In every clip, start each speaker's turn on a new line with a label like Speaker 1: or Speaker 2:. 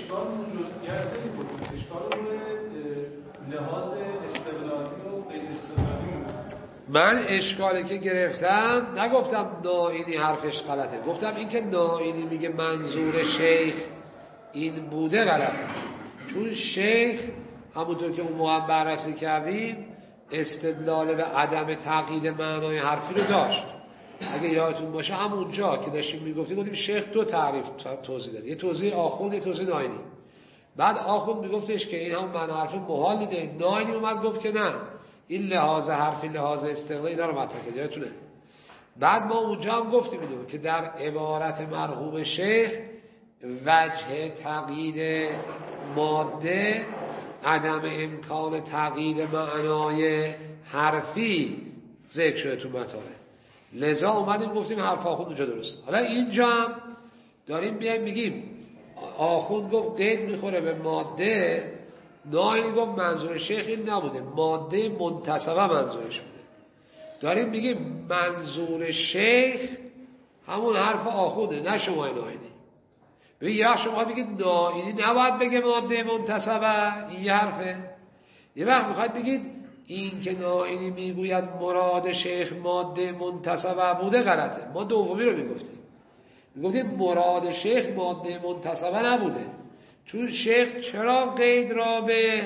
Speaker 1: اشکال جزئیاتی بود. اشکال روی لحاظ استقلالی و غیر استقلالی بود.
Speaker 2: من اشکالی که گرفتم نگفتم نائینی حرفش غلطه، گفتم این که نائینی میگه منظور شیخ این بوده غلطه، چون شیخ همونطور که اون موقع بررسی کردیم استدلال به عدم تقیید معنای حرفی رو داشت. اگه یادتون باشه همونجا که داشتیم میگفتیم گفتیم شیخ دو تعریف توضیح داد، یه توضیح آخوند یه توضیح نائینی. بعد آخوند میگفتش که این همون معنی حرفی محال دیده، نائینی اومد گفت که نه این لحاظ حرفی لحاظ استقلالی اینا رو مطرح کرد، یادتونه. بعد ما اونجا هم گفتیم اینو که در عبارت مرحوم شیخ وجه تقیید ماده عدم امکان تقیید معنای حرفی ذکر شده تو مطالب، لذا اومدیم گفتیم حرف آخوند اونجا درست. حالا اینجا هم داریم بیایم میگیم آخوند گفت قید میخوره به ماده، نائینی گفت منظور شیخ این نبوده، ماده منتسبه منظورش بوده. داریم میگیم منظور شیخ همون حرف آخونده نه شما نائینی. ببین یا شما بگید نائینی نباید بگه ماده منتسبه، این یه حرفه. یه وقت میخواید بگید این که نائینی میگوید مراد شیخ ماده منتسبه بوده غلطه. ما دومی رو میگفتیم مراد شیخ ماده منتسبه نبوده، چون شیخ چرا قید را به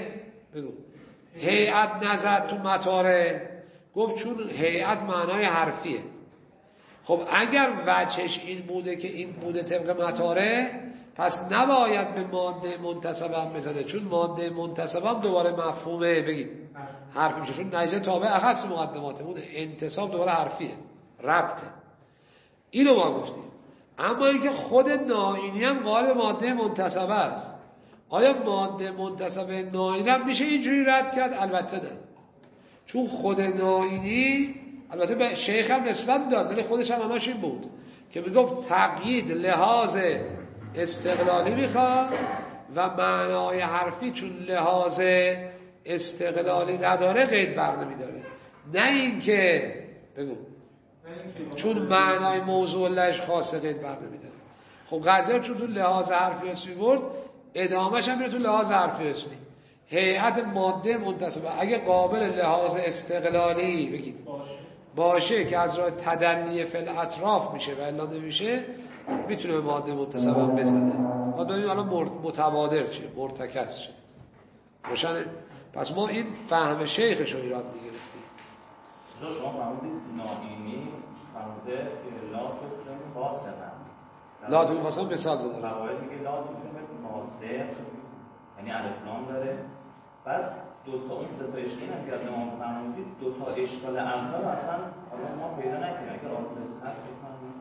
Speaker 2: هیئت نزد تو مطاره؟ گفت چون هیئت معنای حرفیه. خب اگر وجهش این بوده که این بوده طبق مطاره، پس نباید به ماده منتسبه هم بزنه، چون ماده منتسبه هم دوباره مفهومه بگید حرفی میشه، چون نجله تابع اخص مقدماته بود، انتصاب دوباره حرفیه ربطه. اینو ما گفتیم. اما اینکه خود نائینی هم قائل ماده منتسبه است، آیا ماده منتسبه نائینی هم میشه اینجوری رد کرد؟ البته نه، چون خود نائینی البته به شیخ هم نسبت داد ولی خودش هم هماش این بود که میگفت تقیید لحاظ استقلالی میخواد و معنای حرفی چون لحاظ استقلالی نداره قید بر نمیداره، نه اینکه بگو چون معنای موضوع لش خاصه قید بر نمیداره. خب قضیه چون تو لحاظ حرفی اسمی برد، ادامهش هم میره تو لحاظ حرفی اسمی. هیئت ماده منتسبه اگه قابل لحاظ استقلالی بگید باشه که از راه تدلی فل اطراف میشه و الا نمیشه، میتونه به ماده منتسبه هم بزنه. ما داریم الان متبادر چه مرتکز چه روشنه. پس ما این فهم شیخش رو ایراد میگرفتیم.
Speaker 3: شما فرمودید نائینی فرموده لا تکرم فاسقا،
Speaker 2: لا تکرم فاسقا مثال زده
Speaker 3: روایت میگه لا تکرم فاسق، یعنی الف داره. بعد دو تا اون سه تا اشکال هم که ما فرمودید، دو تا اشکال اول اصلا حالا ما پیدا نکنیم اگر آدرس هست بفرمایید.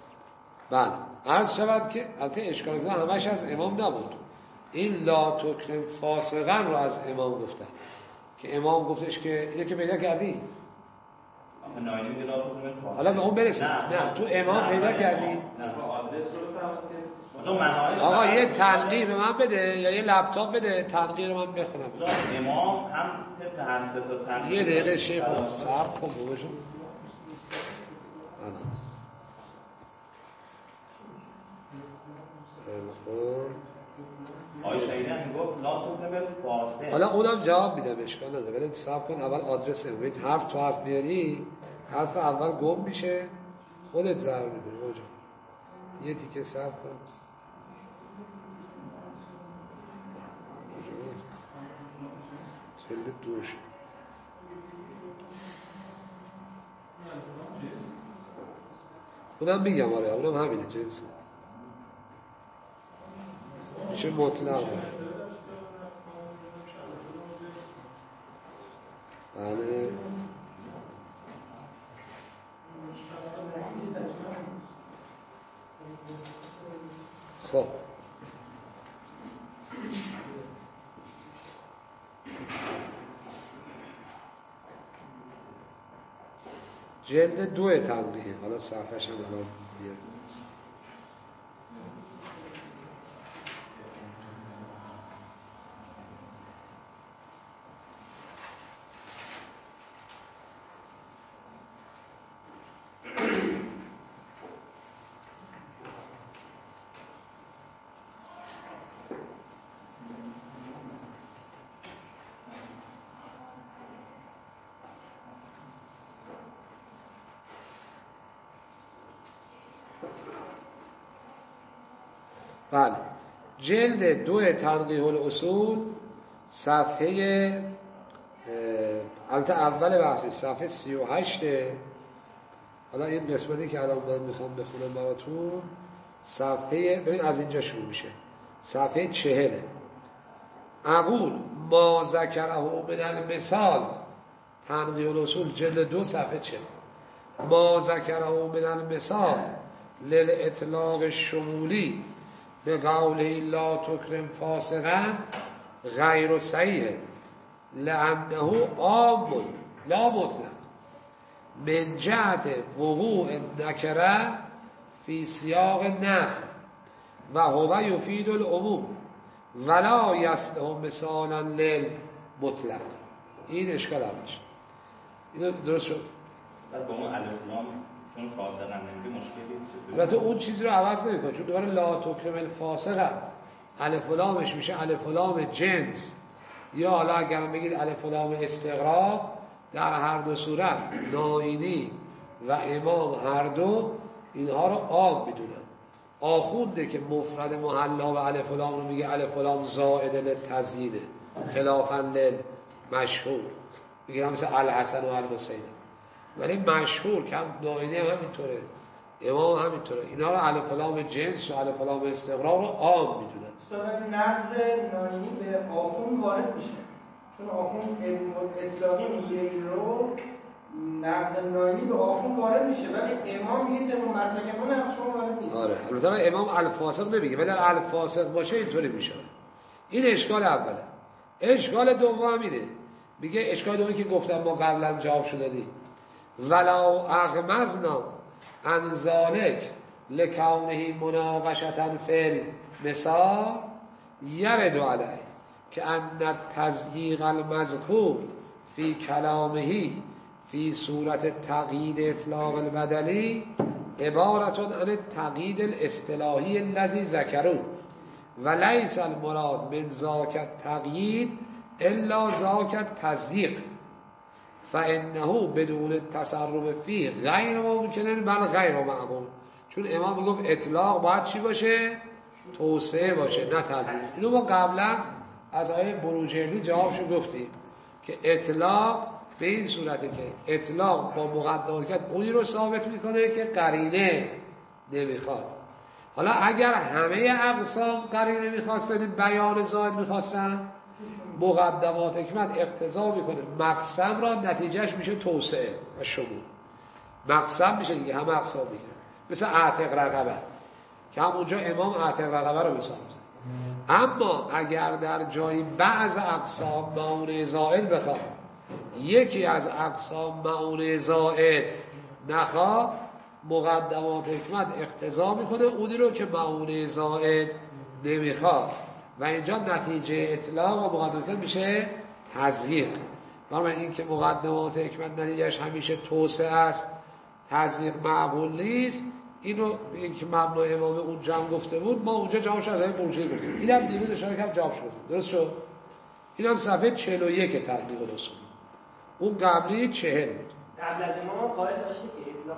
Speaker 2: بله عرض شود که البته اشکال که همش از امام نبود، این لا تکرم فاسقا رو از امام گفتن که امام گفتش که اینه که پیدا کردی
Speaker 3: نائینی میگه لا تکرم فاسق،
Speaker 2: حالا به اون برسیم. نه تو امام پیدا کردی؟
Speaker 1: نه آدرس رو فهمید.
Speaker 2: آقا یه تنقیح به من بده یا یه لپتاپ بده، تنقیح رو من بخونم.
Speaker 3: امام هم طبق هر سه تا تنقیح.
Speaker 2: یه دقیقه شیخ صبر کن باباشون.
Speaker 3: آیشه این گفت لا تکرم فاسق.
Speaker 2: حالا اونم جواب میدم اشکال نداره، ولی صبر کن اول آدرس امید حرف تو حرف میاری، حرف اول گم میشه خودت ضرر میده بابا. یه تیکه صبر کن. جلد دوش اونم میگم آره اونم همینه جنس میشه مطلق. بله خب جلد 2 تنقیه، حالا صفحش هم الان بیاریم. بله جلد 2 تنقیح الاصول صفحه البته اول بحثی صفحه 38. حالا این قسمتی که الان من میخوام بخونم براتون صفحه ببین از اینجا شروع میشه صفحه 40. اقول ما ذکره من المثال تنقیح الاصول جلد 2 صفحه 40. ما ذکره من المثال للاطلاق الشمولی به قوله لا تکرم فاسقا غیر صحیح لانه عام لا مطلق من جهت وقوع نکره فی سیاق نفی و هو یفید العموم ولا یصلح مثالا للمطلق. این اشکال اولش. اینو درست شد؟
Speaker 3: بعد با اون الف لام چون فاسق هم نمیگه مشکلی نیست.
Speaker 2: البته اون چیزی رو عوض نمیکنه چون دوباره لا تکرم الفاسق الف و لامش میشه الف و لام جنس، یا حالا اگرم بگید الف و لام استغراق. در هر دو صورت ناینی و امام هر دو اینها رو عام میدونن. آخونده که مفرد محلا و الف و لام رو میگه الف و لام زائد للتزیید خلافا للمشهور، میگه مثل الحسن و الحسین. ولی مشهور که هم ناینی هم همینطوره، امام همینطوره، اینا رو الف و لام جنس و الف و لام استغراق رو عام میدونن.
Speaker 4: استاد نقض ناینی به آخون وارد میشه چون آخون اطلاقی میگیره این رو، نقض ناینی به آخون وارد میشه ولی امام میگه که مسلک ما نقض شما وارد نیست.
Speaker 2: آره البته امام الفاسق نمیگه ولی الفاسق باشه اینطوری میشه. این اشکال اوله. اشکال دوم اینه، میگه اشکال دومی که گفتم ما قبلا جواب شده دادیم ولو اغمزنا عن ذلک لکونه مناقشة فی المثال یرد علیه که ان التضییق المذکور فی کلامه فی صورت تقیید اطلاق البدلی عبارت عن التقیید الاصطلاحی الذی ذکروا و لیس المراد من ذاک التقیید الا ذاک التضییق فانه بدون التصرف فيه غیر ممکن بل غیر معقول. چون امام میگفت اطلاق باید چی باشه؟ توسعه باشه نه تضییق. اینو ما قبلا از آیه بروجردی جوابشو گفتیم که اطلاق به این صورته که اطلاق با مقدمات اونی رو ثابت میکنه که قرینه نمیخواد. حالا اگر همه اقسام قرینه میخواستن بیان زائد میخواستن مقدمات حکمت اقتضا میکنه مقسم را نتیجهش میشه توسعه و شمول. مقسم میشه دیگه همه اقسام میگه مثل اعتق رقبه که همونجا امام اعتق رقبه رو مثال میزنه. اما اگر در جای بعض اقسام معونه زائد بخواد یکی از اقسام معونه زائد نخواد مقدمات حکمت اقتضا میکنه اونی رو که معونه زائد نمیخواد و اینجا نتیجه اطلاق و مقدمات میشه تضییق. برای این که مقدمات حکمت نتیجهش همیشه توسعه است تضییق معقول نیست. اینو که مبنای امام اون جمع گفته بود ما اونجا جمع شده برجی گفتیم. اینم دیروز اشاره کردم جواب شد. درست شد؟ اینم صفحه 41 تطبیق الاصول. اون قبلی 40 بود.
Speaker 4: قبل از امام قائل داشته که اطلاق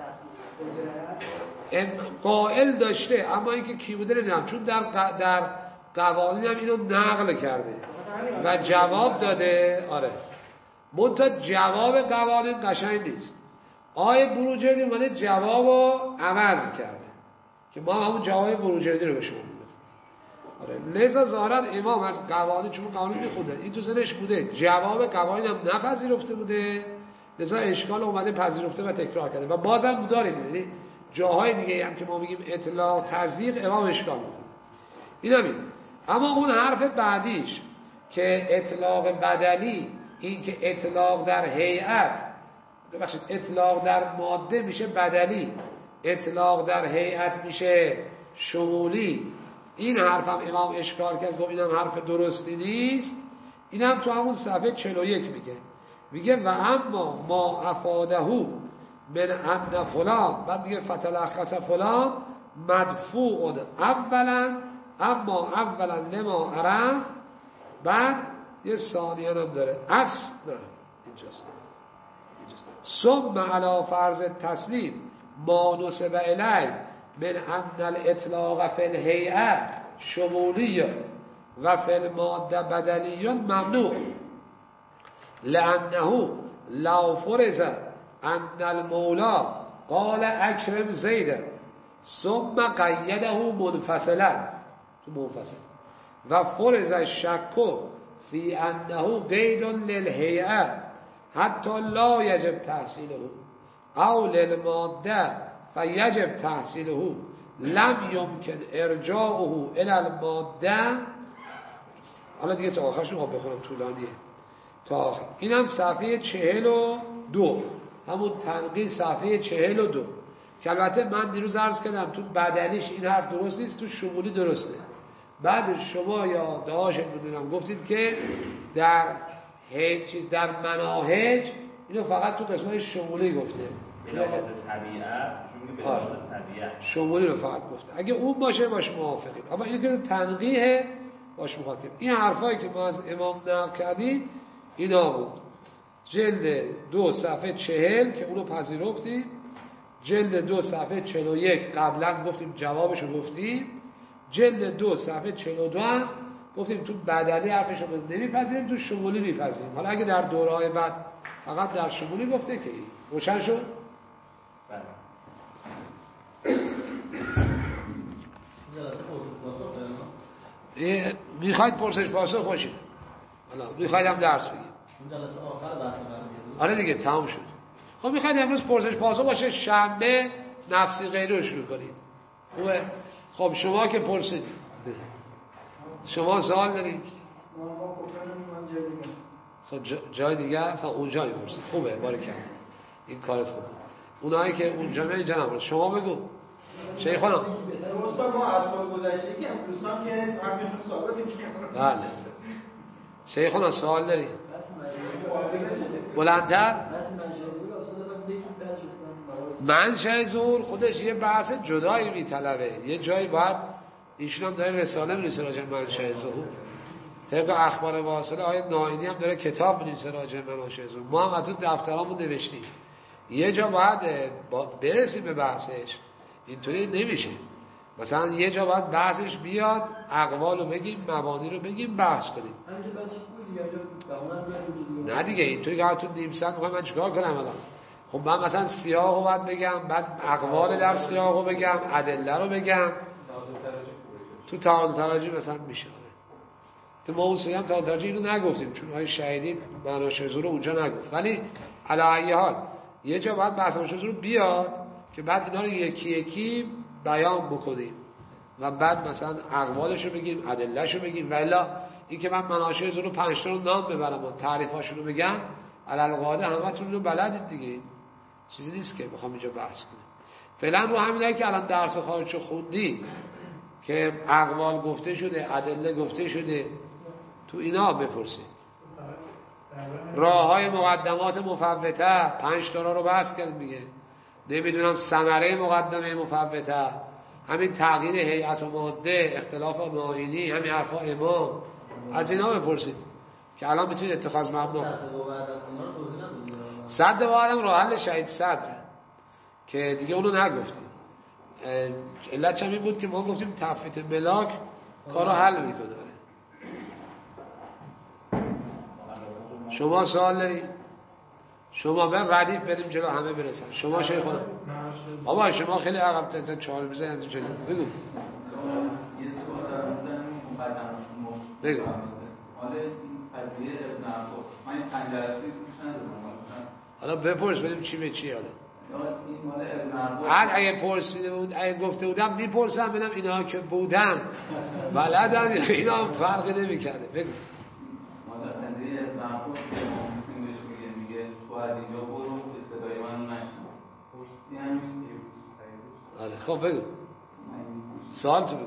Speaker 4: صورت
Speaker 2: قائل داشته اما اینکه کی بوده نمیدونم چون در قوانین هم اینو نقل کرده و جواب داده. آره منتها جواب قوانین قشنگ نیست. آیه بروجردی اومده جوابو عوض کرده که ما همون جواب بروجردی رو به شما میگفتیم. آره لذا ظاهرا امام از قوانین چون قوانین میخونده این تو ذهنش بوده جواب قوانین هم نپذیرفته بوده لذا اشکال اومده پذیرفته و تکرار کرده و بازم داریم یعنی جاهای دیگه هم که ما میگیم اطلاق تضییق امام اشکال میکنه. این همین. اما اون حرف بعدیش که اطلاق بدلی این که اطلاق در هیئت ببخشید اطلاق در ماده میشه بدلی اطلاق در هیئت میشه شمولی، این حرفم امام اشکال کرد گفت اینم حرف درستی نیست. اینم تو همون صفحه 41 میگه و اما ما افادهو من ان فلان بعد میگه فتلخص فلان مدفوع اولا اما اولا لما عرف بعد یه ثانیه هم داره اصلا اینجاست ثم علی فرض تسلیم ما نسب الی من ان الاطلاق فی الهیئه شمولی و فی الماده بدلی ممنوع لانه لو فرض ان المولا قال اکرم زید ثم قیده منفصلا تو منفصل و فرض الشک فی انه قید للهیئه حتی لا یجب تحصیله او للماده فیجب تحصیله لم یمکن ارجاعه الى الماده. حالا دیگه تا آخرش رو بخونم طولانیه تا آخر. اینم صفحه 42 همون تنقیح صفحه 42 که البته من دیروز عرض کردم تو بدلیش این حرف درست نیست، تو شمولی درسته. بعد شما یا داشت میدونم گفتید که در در مناهج اینو فقط تو قسمت شمولی گفته
Speaker 3: بلحاظ طبیعت به لحاظ طبیعت
Speaker 2: شمولی رو فقط گفته. اگه اون باشه موافقیم، اما این که تنقیح باش مخاطب. این حرفایی که ما از امام نقل کردیم اینا بود. جلد 2 صفحه 40 که اونو پذیرفتیم، جلد 2 صفحه 41 قبلا گفتیم جوابشو گفتیم، جلد 2 صفحه 42 هم گفتیم تو بدلی حرفشو نمیپذیریم، تو شمولی میپذیریم. حالا اگه در دوره‌های بعد فقط در شمولی گفته که این روشن شد. میخواید پرسش پاسخ باشید؟ حالا میخواید هم درس بگیم؟ آره دیگه تمام شد. خب میخواید امروز پرسش پاسخ باشه، شنبه نفسی غیره رو شروع کنید. خوبه؟ خب شما که پرسید، شما سوال دارید؟ خب جای دیگه هست اونجا میپرسید. خوبه، باریکلا، این کارت خوبه. اونایی که اونجا اینجا نمارد شما بگو شیخانا.
Speaker 4: دوستان ما از سال گذشته که دوستان که همینشون ثابت کردن.
Speaker 2: بله شیخانا سوال داری؟ بلندتر؟ منشأ ظهور خودش یه بحث جدایی میطلبه. یه جایی باید ایشون هم داره رساله می‌نویسه راجع به منشأ ظهور. طبق اخبار واصله آیه ناینی هم داره کتاب می‌نویسه راجع به منشأ ظهور. ما هم تو دفترامون نوشتیم. یه جا باید برسیم به بحثش، اینطوری نمیشه. مثلا یه جا باید بحثش بیاد، اقوال رو بگیم، مبانی رو بگیم، بحث کنیم. نه دیگه اینطوری که تو نیم ساعت میخوام من چیکار کنم الان؟ خب من مثلا سیاق رو باید بگم، بعد اقوال در سیاق رو بگم، ادله رو بگم. تو تعادل تراجی مثلا میشه. تو ما اون سیم تعادل تراجی اینو نگفتیم چون های شهیدی مناشه زور رو اونجا نگفت، ولی علی ای حال یه جا باید بحث مناشه زور بیاد که بعد اینا رو یکی یکی بیان بکنیم و بعد مثلا اقوالش رو بگیم، ادله‌ش رو بگیم. والا این که من مناشه زور رو 5 تا رو نام ببرم و تعریفاشون رو بگم، علل قاعده همتون رو بلدید دیگه، چیزی نیست که بخوام اینجا بحث کنیم. فعلا رو همینایی که الان درس خارجو خوندی که اقوال گفته شده، ادله گفته شده، تو اینا بپرسید. راههای مقدمات مفوته 5 تا رو بحث کردیم دیگه. نمیدونم ثمره مقدمه مفوته، همین تغییر هیئت و ماده، اختلاف ناینی، همین حرفا امام، از اینا بپرسید که الان میتونید اتخاذ مبنا. صد و بعدم راه حل شهید صدر که دیگه اونو نگفتیم. علت چمی بود که ما گفتیم تفویت ملاک کارو حل میکنه. شما سوال دارید؟ شما بر ردیف بریم جلو همه برسن. شما شیخونا بابا شما خیلی عقب تا 4 میزه از جلو بگو. بگو. حالا بپرس ببینیم چی به چی. حالا اگه پرسیده بود، اگه گفته بودم میپرسم ببینم اینا که بودن بلدن اینا هم فرقی نمی‌کرده. بگو. آره خب بگو سوال تو بگو.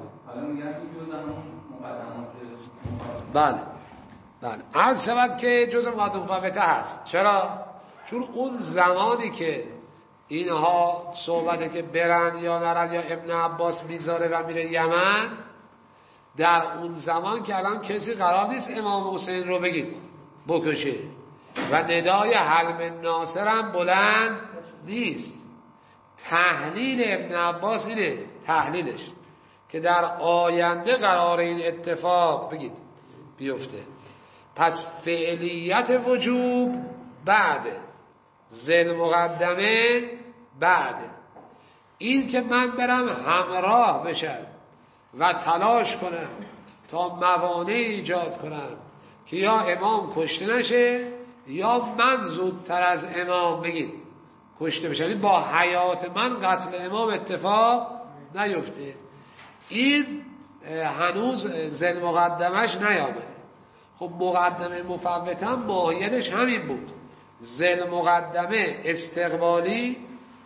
Speaker 2: بله عرض شود که جزء مقدم مفوته هست. چرا؟ چون اون زمانی که اینها صحبته که برن یا نرن یا ابن عباس میذاره و میره یمن، در اون زمان که الان کسی قرار نیست امام حسین رو بگید بکشه و ندای حلم ناصر هم بلند نیست. تحلیل ابن عباس اینه، تحلیلش که در آینده قرار این اتفاق بگید بیفته. پس فعلیت وجوب بعده، ذل مقدمه بعده. این که من برم همراه بشم و تلاش کنم تا موانع ایجاد کنم که یا امام کشته نشه یا من زودتر از امام بگید کشته بشه، یعنی با حیات من قتل امام اتفاق نیفته، این هنوز ذل مقدمش نیامده. خب مقدمه مفوته هم ماهیتش همین بود، ذل مقدمه استقبالی،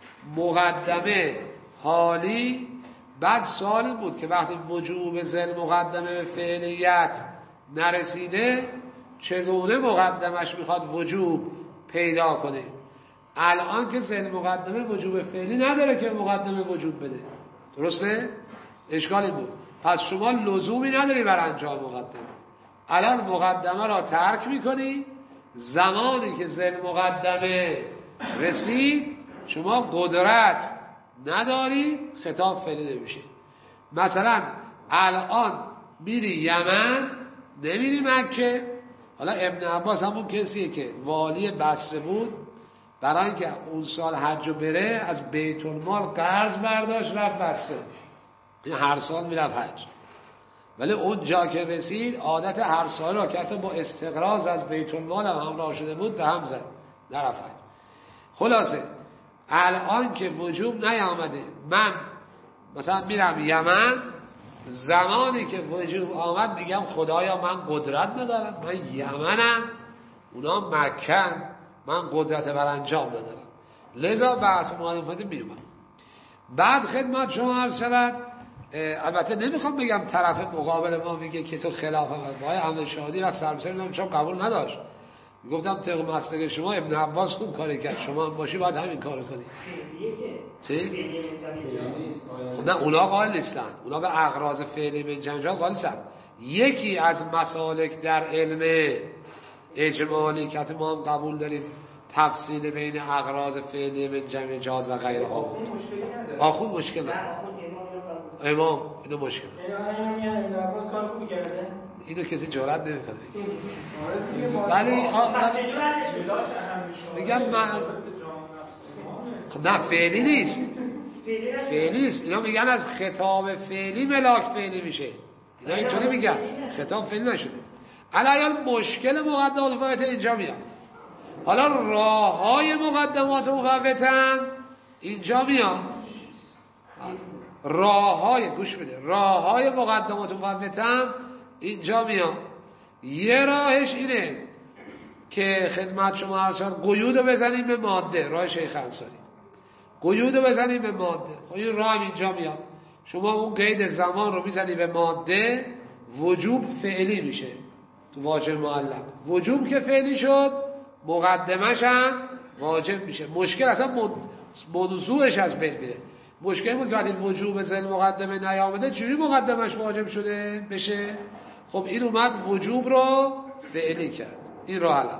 Speaker 2: مقدمه حالی. بعد سوال این بود که وقتی وجوب ذل مقدمه به فعلیت نرسیده چگونه مقدمش میخواد وجوب پیدا کنه. الان که ذل مقدمه وجوب فعلی نداره که مقدمه وجوب بده، درسته؟ اشکالی بود. پس شما لزومی نداری بر انجام مقدمه. الان مقدمه را ترک میکنی، زمانی که ذل مقدمه رسید شما قدرت نداری، خطاب فعلی نمیشه. مثلا الان میری یمن نمیری مکه. حالا ابن عباس همون کسیه که والی بصره بود، برای اینکه اون سال حج و بره از بیت المال قرض برداشت رفت بصره، هر سال میرفت حج. ولی اون جا که رسید عادت هر سال را که حتی با استقراض از بیت المال هم همراه شده بود به هم زد، نرفت حج. خلاصه الان که وجوب نیامده، من مثلا میرم یمن، زمانی که وجوب آمد میگم خدایا من قدرت ندارم، من یمنم، اونا مکن، من قدرت بر انجام ندارم، لذا بحث مخالفت میومد. بعد خدمت شما عرض شود، البته نمیخوام بگم طرف مقابل ما میگه که تو خلاف باید عمل شادی و سربسری نمیشم قبول نداشت. گفتم طبق مسلک شما ابن عباس خوب کاری کرد، شما هم باشی باید همین کارو کنی. چی؟ خب نه اونا قائل نیستن، اونا به اغراض فعلی من جمع قائل نیستن. یکی از مسالک در علم اجمالی که ما هم قبول داریم تفصیل بین اغراض فعلی من جمع جهاد و غیره ها بود. آخون مشکل نداره، امام اینو مشکل اینو کسی جرئت نمیکنه. ولی میگن نه فعلی نیست، فعلی نیست. اینا میگن از خطاب فعلی ملاک فعلی میشه، اینا اینطوری میگن، خطاب فعلی نشده. الان مشکل مقدمات مفوته اینجا میاد. حالا راههای مقدمات مفوته اینجا میاد. راههای گوش بده، راههای مقدمات مفوته اینجا میاد. یه راهش اینه که خدمت شما عرض شد قیودو بزنیم به ماده، راه شیخ انصاری، قیودو بزنیم به ماده. خب این راه اینجا میاد، شما اون قید زمان رو میزنی به ماده، وجوب فعلی میشه تو واجب معلق. وجوب که فعلی شد مقدمش هم واجب میشه. مشکل اصلا موضوعش از بین میره. مشکل بود که وقتی وجوب ذل مقدمه نیامده چجوری مقدمش واجب شده بشه. خب این اومد وجوب رو فعلی کرد. این راه حل.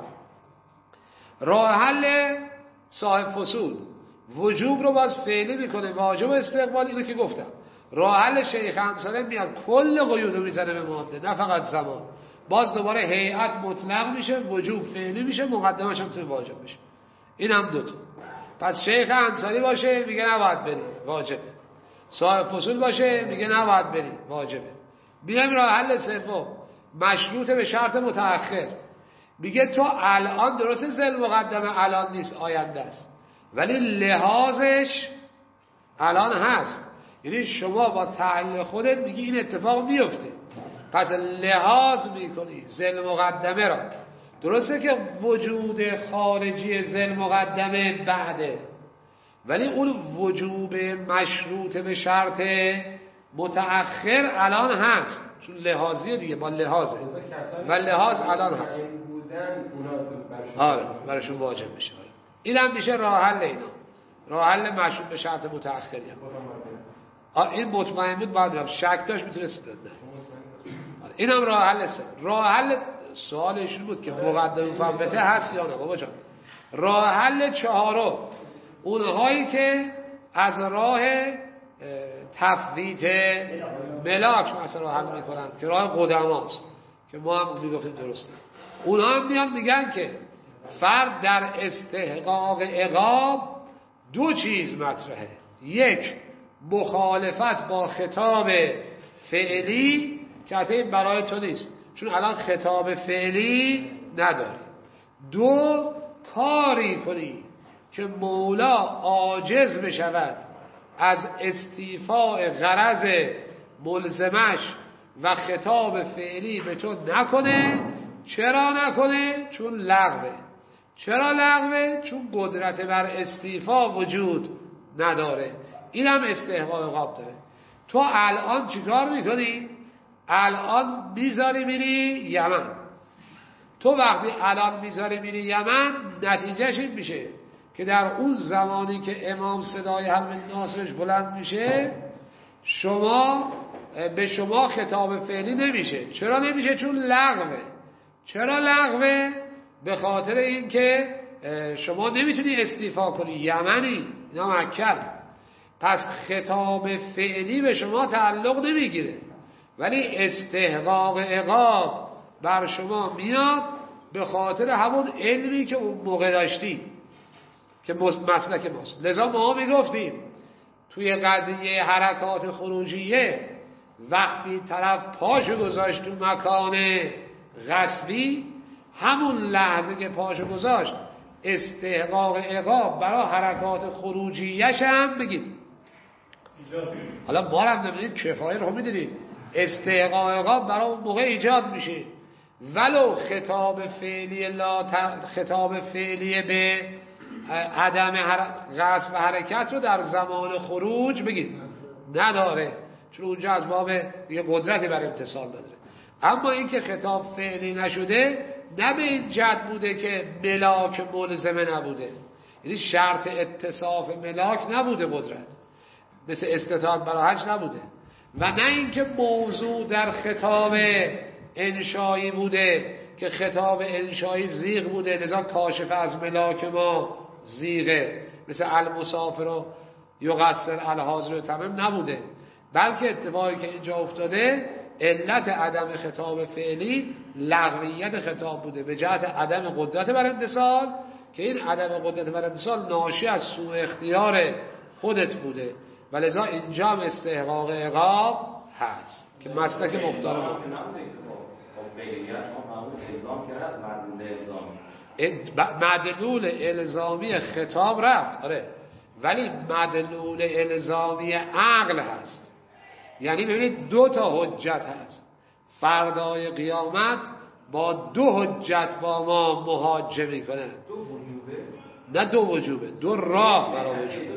Speaker 2: راه حل صاحب فصول وجوب رو باز فعلی میکنه، واجب و استقبال، اینو که گفتم. راه حل شیخ انصاری میاد کل قیود رو میزنه به ماده، نه فقط زمان. باز دوباره هیئت مطلق میشه، وجوب فعلی میشه، مقدمش هم تو واجب میشه. این هم دوتا. پس شیخ انصاری باشه میگه نباید بری، واجبه. صاحب فصول باشه میگه نباید بری، واجبه. بیایم راه حل سوم، مشروط به شرط متأخر. میگه تو الان درسته ذل مقدمه الان نیست، آینده است، ولی لحاظش الان هست. یعنی شما با تحلیل خودت میگی این اتفاق میفته، پس لحاظ میکنی ذل مقدمه را. درسته که وجود خارجی ذل مقدمه بعده، ولی اون وجوب مشروط به شرط متأخر الان هست، چون لحاظیه دیگه، با لحاظه و لحاظ الان هست. آره براشون واجب میشه. آره. این هم میشه راه حل. اینا راه حل مشروط به شرط متأخری هم. این مطمئن بود بعد میرم شک داشت میتونست بده. آره. این هم راه حل راه حل سوال ایشون بود که مقدمه مفوته هست یا نه. بابا جان راه حل چهارم اونهایی که از راه تفویت ملاک مثلا رو حل میکنند که راه قدماست که ما هم میگفتیم درسته. اونها هم میان میگن که فرد در استحقاق عقاب دو چیز مطرحه. یک، مخالفت با خطاب فعلی که حتی برای تو نیست چون الان خطاب فعلی نداری. دو، کاری کنی که مولا عاجز بشود از استیفاء غرض ملزمش و خطاب فعلی به تو نکنه. چرا نکنه؟ چون لغوه. چرا لغوه؟ چون قدرت بر استیفا وجود نداره. این هم استحقاق عقاب داره. تو الان چیکار میکنی؟ الان میذاری میری یمن. تو وقتی الان میذاری میری یمن نتیجهش این میشه که در اون زمانی که امام صدای حلم ناصرش بلند میشه به شما خطاب فعلی نمیشه. چرا نمیشه؟ چون لغوه. چرا لغوه؟ به خاطر اینکه شما نمیتونی استیفا کنی، یمنی، اینا مکه. پس خطاب فعلی به شما تعلق نمیگیره ولی استحقاق عقاب بر شما میاد به خاطر همون علمی که اون موقع داشتی که مسلک ماست. لذا ما میگفتیم توی قضیه حرکات خروجیه وقتی طرف پاشو گذاشت تو مکان غصبی، همون لحظه که پاشو گذاشت استحقاق عقاب برای حرکات خروجیش هم بگید. حالا ما هم نمیدید کفایه رو میدونید استحقاق عقاب برای اون موقع ایجاد میشه ولو خطاب فعلی به عدم غصب و حرکت رو در زمان خروج بگید نداره چون اونجا از باب دیگه قدرتی بر امتصال نداره. اما این که خطاب فعلی نشده نه به این جد بوده که ملاک ملزمه نبوده، یعنی شرط اتصاف ملاک نبوده قدرت مثل استطاعت برای حج نبوده، و نه اینکه موضوع در خطاب انشایی بوده که خطاب انشایی زیغ بوده لذا کاشف از ملاک ما زیغه مثل المسافر و یقصر الحاضر و تمام نبوده، بلکه اتفاقی که اینجا افتاده علت عدم خطاب فعلی لغویت خطاب بوده به جهت عدم قدرت بر امتصال که این عدم قدرت بر امتصال ناشی از سوء اختیار خودت بوده و لذا اینجا هم استحقاق عقاب هست که مسلک مختار ما مدلول الزامی خطاب رفت آره، ولی مدلول الزامی عقل هست. یعنی ببینید دو تا حجت هست، فردای قیامت با دو حجت با ما محاجه میکنه. نه دو وجوبه، دو راه برای وجوبه،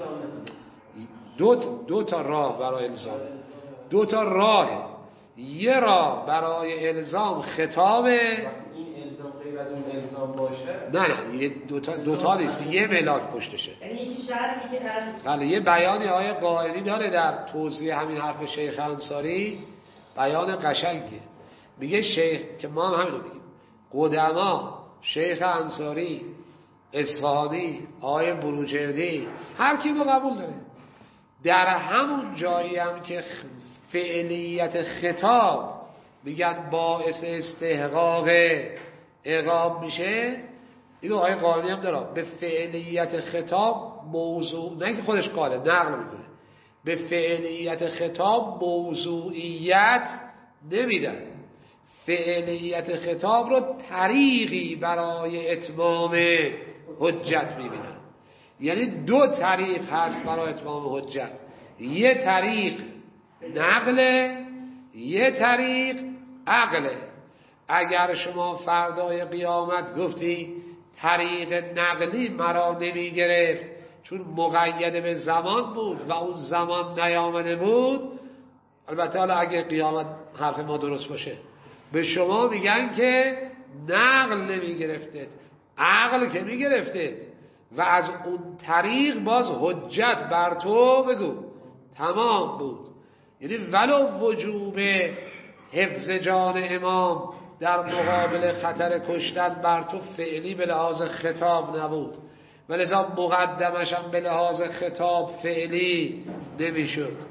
Speaker 2: دو تا راه برای الزام، دو تا راه. یه راه برای الزام خطابه،
Speaker 4: این الزام غیر از اون الزام باشه
Speaker 2: نه دو تا نیست، یه ملاک پشتشه.
Speaker 5: یعنی یکی شرطی که
Speaker 2: بله یه بیانی آیه قائلی داره در توضیح همین حرف شیخ انصاری، بیان قشنگه. میگه شیخ که ما هم همینو میگیم، قدما شیخ انصاری، اصفهانی، آیه بروجردی، هر کی رو قبول داره، در همون جایی هم که فعلیت خطاب میگن باعث استحقاق عقاب میشه، اینو آیه قائلی هم داره، به فعلیت خطاب موضوع، نه که خودش قاله نقل میکنه، به فعلیت خطاب موضوعیت نمیدن، فعلیت خطاب رو طریقی برای اتمام حجت میبینن. یعنی دو طریق هست برای اتمام حجت، یه طریق نقله، یه طریق عقله. اگر شما فردای قیامت گفتی طریق نقلی مرا نمی گرفت چون مقید به زمان بود و اون زمان نیامده بود، البته حالا اگه قیامت حرف ما درست باشه به شما میگن که نقل نمی گرفتید، عقل که می گرفتید و از اون طریق باز حجت بر تو بگو تمام بود. یعنی ولو وجوب حفظ جان امام در مقابل خطر کشتن بر تو فعلی به لحاظ خطاب نبود و لذا مقدمش هم به لحاظ خطاب فعلی نمیشد.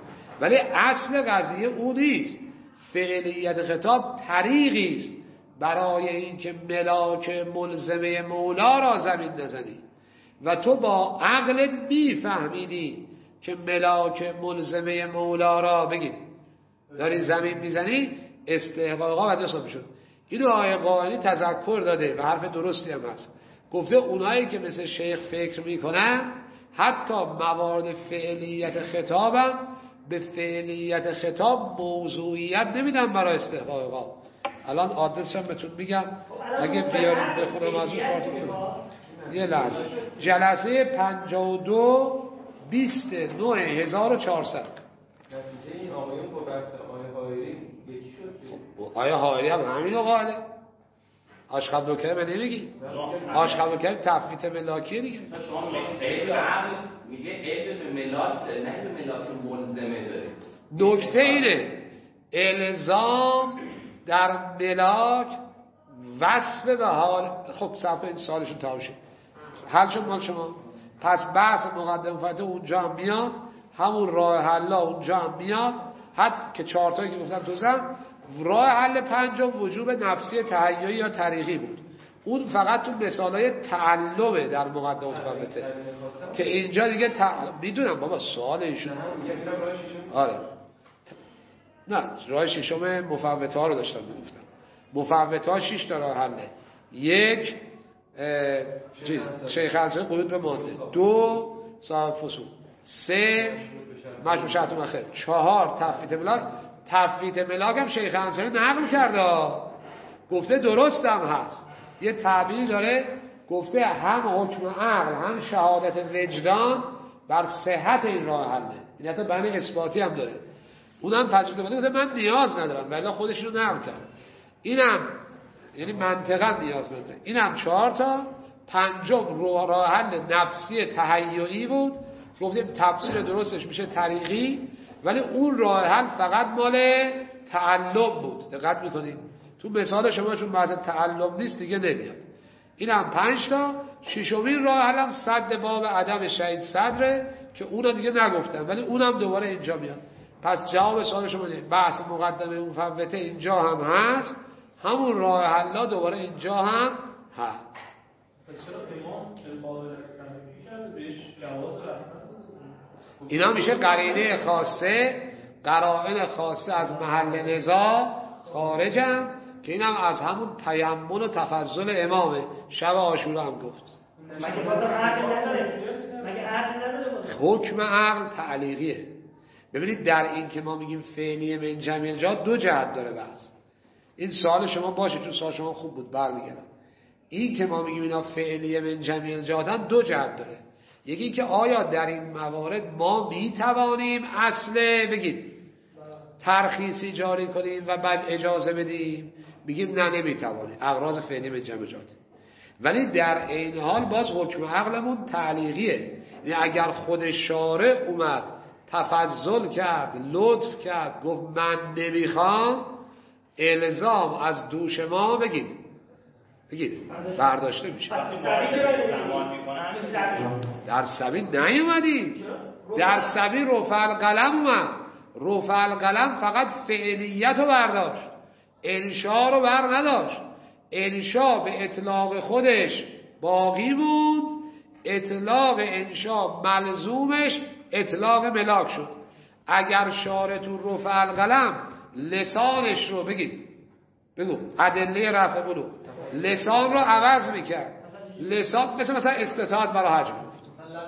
Speaker 2: ولی اصل قضیه اون نیست. فعلیت خطاب طریقی است برای اینکه ملاک ملزمه مولا را زمین نزنی و تو با عقلت میفهمیدی که ملاک ملزمه مولا را بگید داری زمین میزنی، استحقاقا و درست میشد. اینو آیه قائلی تذکر داده و حرف درستی هم هست. گفته اونایی که مثل شیخ فکر میکنن حتی موارد فعلیت خطابم به فعلیت خطاب موضوعیت نمیدن برای استحقاقا. الان آدرسش هم بهتون میگم اگه بیارید بخونم از اون کارتون کنم. یه لحظه. جلسه 52 29 1400.
Speaker 1: نتیجه این آقایون با بحث آیه هایری یکی شد که
Speaker 2: آیه هایری هم همینو قائله. آشخب دوکره به نمیگی؟ آشخب دوکره تفویت ملاکیه دیگه.
Speaker 3: شما میگه عقل میگه علم به ملاک داره، نه به ملاک ملزمه داره.
Speaker 2: نکته اینه الزام در ملاک وصف به حال. خب صفحه این سالشون تمام شد. حل شد مال شما. پس بحث مقدم فایده اونجا هم میاد، همون راه حلا اونجا هم میاد. حتی که 4 تایی که گفتم توضیحم، راه حل پنجم وجوب نفسی تهیعی یا طریقی بود. اون فقط تو مثالای تعلمه در مقدمات فهمته که اینجا دیگه میدونم بابا سوال ایشون. آره نه راه ششم مفوته ها رو داشتم میگفتم. مفوته ها 6 تا راه حله. 1 شیخ انصاری قیود به ماده، 2 صاحب فصول، 3 مجموع شرط مخیر، 4 تفویت ملاک. تفویت ملاک هم شیخ انصاری نقل کرده، گفته درست هم هست. یه تعبیری داره گفته هم حکم عقل هم شهادت وجدان بر صحت این راه حله. این حتی بحث اثباتی هم داره. اونم پذیرفته بوده، گفته من نیاز ندارم ولی خودش رو نقل کرد. اینم یعنی منطقا نیاز نداره. اینم 4 تا. 5 راه حل نفسی تهیعی بود، گفتیم تفسیر درستش میشه طریقی، ولی اون راه حل فقط مال تعلم بود. دقت میکنید تو مثال شما چون بحث تعلم نیست دیگه نمیاد. اینم 5 تا. 6مین راه حلم سد باب عدم شهید صدره که اونا دیگه نگفتم ولی اونم دوباره اینجا میاد. پس جواب سوال شما اینه بحث مقدمه مفوته اینجا هم هست، همون راه حلا دوباره اینجا هم هست.
Speaker 1: پس چرا امام القاء تنبیه کرده بهش جواز رفتن؟
Speaker 2: اینا میشه قرینه خاصه، قرائن خاصه از محل نزاع خارجن که اینم از همون تیمم و تفضل امامه. شب عاشورا هم گفت
Speaker 5: مگه بازم عقل نداره؟ مگه عقل نداره؟
Speaker 2: حکم عقل تعلیقیه. ببینید در این که ما میگیم فعلی من جمعی الجهات 2 جهت داره بحث. این سوال شما باشه چون سوال شما خوب بود برمیگردم. این که ما میگیم اینا فعلی من جمعی الجهاتن 2 جهت داره. یکی که آیا در این موارد ما میتوانیم اصل بگید ترخیصی جاری کنیم و بعد اجازه بدیم؟ بگیم نه نمیتوانیم، اغراض فعلی من جمعی الجهات. ولی در این حال باز حکم عقلمون تعلیقیه. یعنی اگر خود شارع اومد تفضل کرد، لطف کرد، گفت من نمیخوام، الزام از دوش ما بگید برداشته میشه. در سبیل نیومدید. در سبیل رفع القلم اومد. رفع القلم فقط فعلیت رو برداشت، انشا رو بر نداشت. انشا به اطلاق خودش باقی بود، اطلاق انشا ملزومش اطلاق ملاک شد. اگر شارع تو رفع القلم لسانش رو بگو ادله رفع بلوغ لسان رو عوض میکرد، لسان مثلا استطاعت برای حج گفت